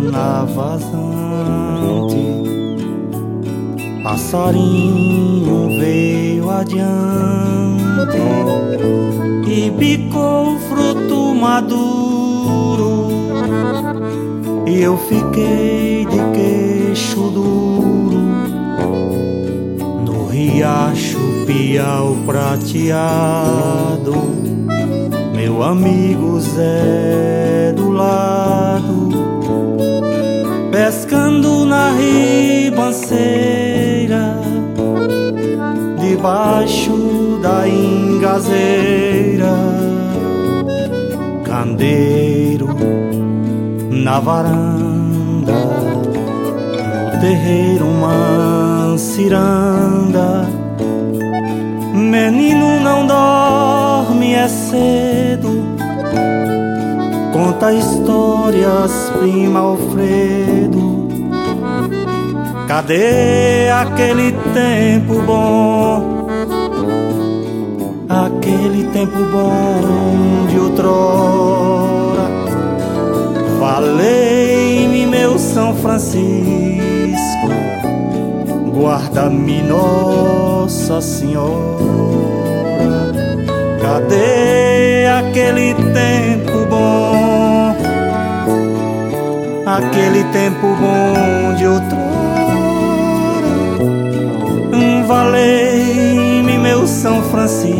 na vazante, passarinho veio adiante e bicou o fruto maduro, e eu fiquei de queixo duro no riacho Piau prateado, meu amigo Zé do lado, pescando na ribanceira, debaixo da ingazeira, candeeiro na varanda, no terreiro uma ciranda. Menino, não dorme, é cedo, conta histórias, prima Alfredo. Cadê aquele tempo bom? Aquele tempo bom de outrora. Valei-me, meu São Francisco, guarda-me, Nossa Senhora. Cadê aquele tempo bom? Aquele tempo bom de outrora. Valei-me, meu São Francisco,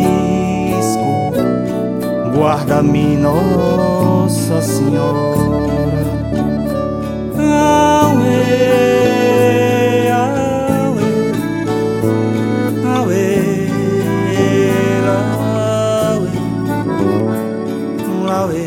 guarda-me, Nossa Senhora. Auê, auê, auê, auê,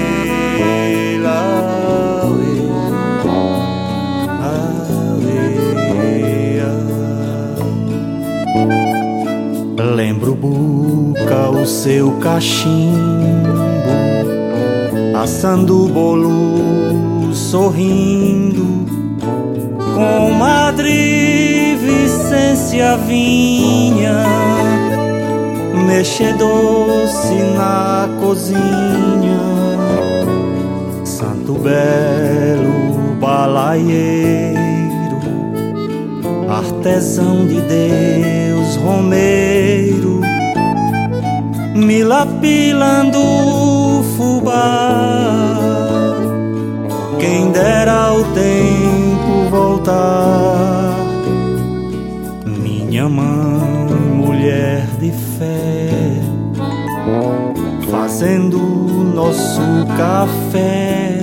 lembro, Buca, o seu cachimbo, assando bolo, sorrindo, com Madre Vicência vinha mexer doce na cozinha. Santo Belo balaieiro, artesão de Deus, romeiro, me lapilando fubá. Quem dera o tempo voltar, minha mãe, mulher de fé, fazendo nosso café,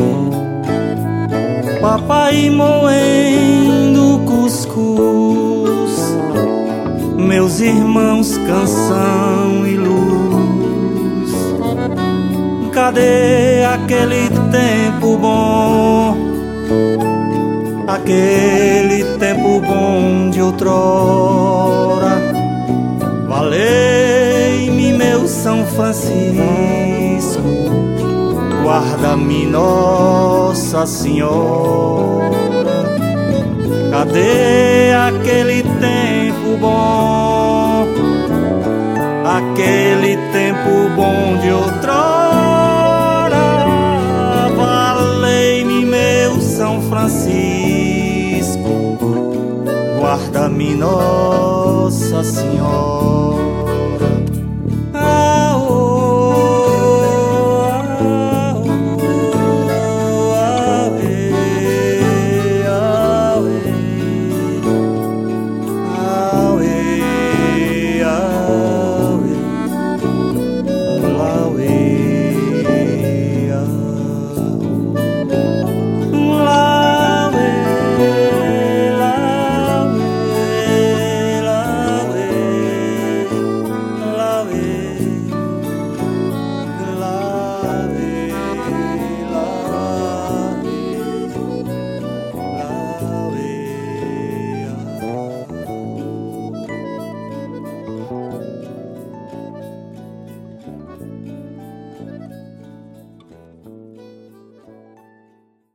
papai moendo cuscuz, meus irmãos canção e luz. Cadê aquele tempo bom? Aquele tempo bom de outrora. Valei-me, meu São Francisco, guarda-me, Nossa Senhora. Cadê aquele tempo bom? Aquele tempo bom de outrora. Valei-me, meu São Francisco, guarda-me, Nossa Senhora.